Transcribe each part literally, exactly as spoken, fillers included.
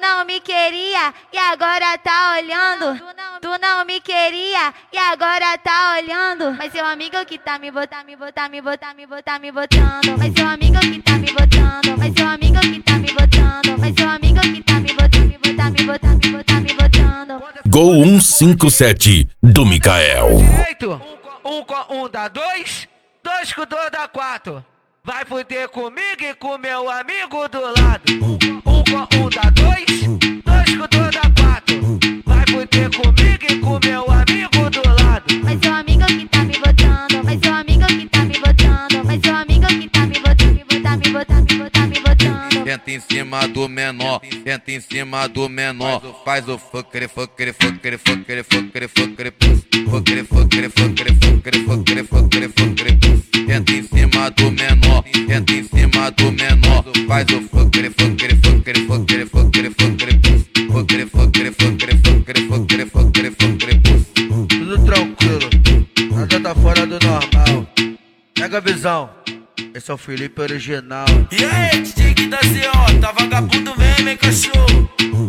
não me queria e agora tá olhando. Tu não me queria e agora tá olhando. Mas seu amigo que tá me botar, me botar, me botar, me botar, me botando. Mas seu amigo que tá me botando. Mas seu amigo que tá me botando. Mas seu amigo que tá me botar, me botar, me botar, me botar, me botando. Gol cento e cinquenta e sete do Mikael. Direito, um com um dá dois, dois com dois dá quatro. Vai fuder comigo e com meu amigo do lado. Um com um dá dois, dois com dois dá quatro. Vai fuder comigo e com meu amigo do lado. Mas seu amigo que tá me botando. Mas seu amigo que tá me botando. Mas seu amigo que tá me botando, me botar, me botar, me botar, me botando. Entra em cima do menor, entra em cima do menor. Faz o fuckere, fuckere, fuckere, fuckere, fuckere, fuckere, puss. Fuckere, fuckere, fuckere, fuckere, fuckere, fuckere, fuckere, puss. Entra em cima do menor, entra em cima do menor. Faz o fuckere, fuckere, fuckere, fuckere, fuckere, fuckere, puss. Fuckere, fuckere, fuckere, fuckere, fuckere, fuckere, fuckere, puss. Tudo tranquilo, nada tá fora do normal. Pega a visão, esse é o Felipe original. E aí, D J que tá C O, tá vagabundo mesmo, hein, cachorro?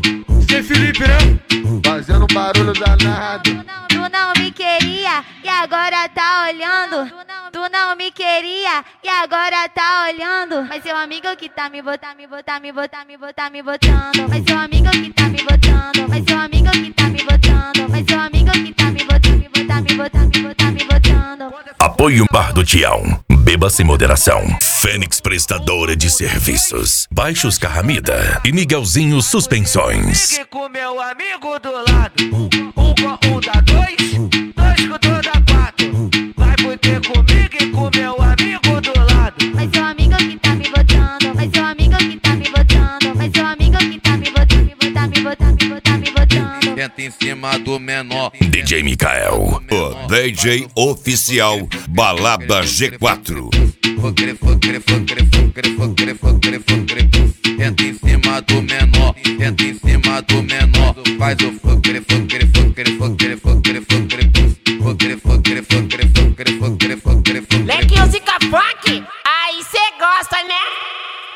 D J Felipe, né? Fazendo um barulho danado. Tu não, tu não me queria e agora tá olhando. Tu não, tu não me queria e agora tá olhando. Mas seu amigo que tá me botar, me botar, me botar, me botar, me botando. Mas seu amigo que tá me botando. Mas seu amigo que tá me botando. Mas seu amigo que tá me botando, me botar, me botar, me botar, me botando. Apoio Bar do Tião. Beba sem moderação. Fênix Prestadora de Serviços. Baixos Carramida e Miguelzinho Suspensões. E com meu amigo do lado. Um com um dá dois, dois com dois dá quatro. Vai fuder comigo e com meu amigo do lado. Mas seu amigo que tá me botando. Mas seu amigo que tá me botando. Mas seu amigo que tá me botando, me botar, me botar, me botar, me botando. Entra em cima do menor. D J Mikael, o D J oficial Balada G quatro. Fuckere, fuckere, fuckere, fuckere, fuckere, fuckere, fuckere, puss. Entra em cima do menor, entra em cima do menor. Faz o fuckere, fuckere, fuckere, fuckere, fuckere, fuckere, puss. Fuckere, fuckere, fuckere, fuckere, fuckere, fuckere, fuckere. Lequinho Zica Funk, aí cê gosta, né?